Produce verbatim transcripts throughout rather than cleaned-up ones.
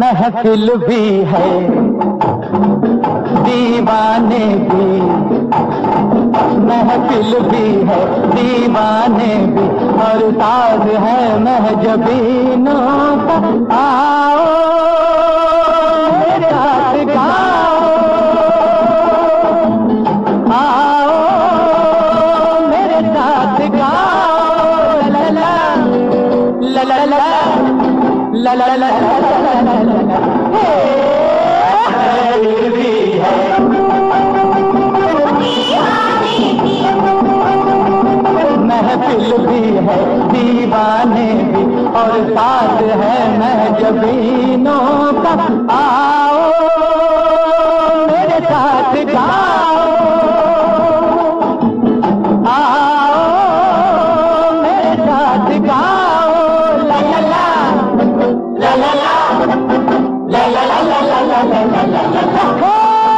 महफिल भी है दीवाने भी, महफिल भी है दीवाने भी, और साज है महजबीनों का। आओ मेरे साथ गाओ, आओ मेरे साथ गाओ, ला ला ला ला ला ला ला ला ला। भी है महफिल भी है दीवाने भी, और साथ है महजबीनों का। आओ मेरे साथ गाओ, आओ मेरे साथ गाओ, ला ला ला ला ला ला ला ला ला ला ला ला ला ला ला ला।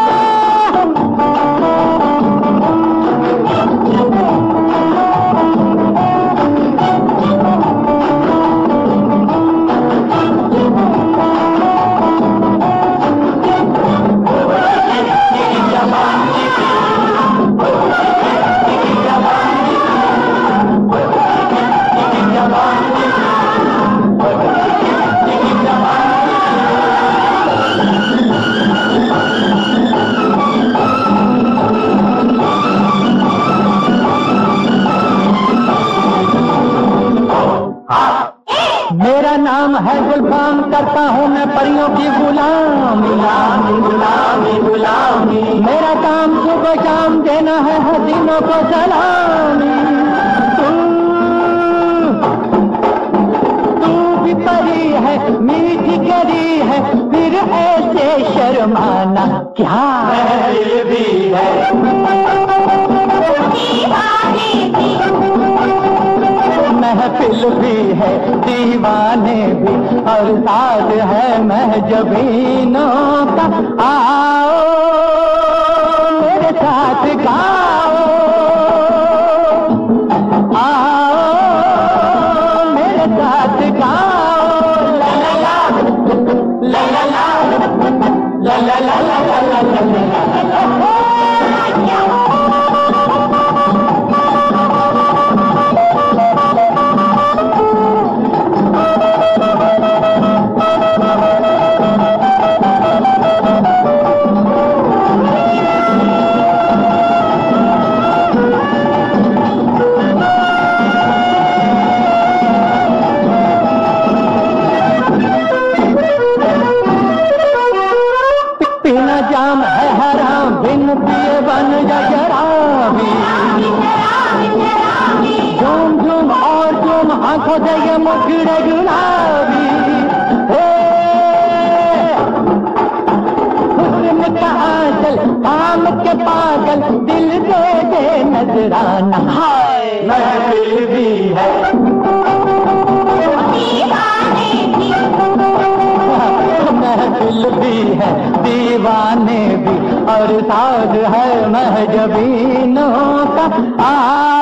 मेरा नाम है गुलफाम, करता हूँ मैं परियों की गुलामी, गुलामी गुलामी गुलामी। मेरा काम सुबह शाम देना है हसीनों को सलामी। तू तू भी परी है, मीठी करी है, फिर ऐसे शर्माना क्या। महफिल भी है महफिल भी है दीवाने भी, और साथ है महजबीनों का। आओ मेरे साथ गाओ, आओ मेरे साथ गाओ, ला ला ला ला ला ला ला ला ला ला ला ला ला। पीना जाम है हराम, बिन पिए बन जा शराबी। झूम झूम और झूम आंखों से ये मुखड़े गुलाबी। हुस्न का आंचल काम के पागल, दिल दे दे नजराना। हाय महफिल भी है महफिल भी है दीवाने भी, और साथ है महजबीनों का। आ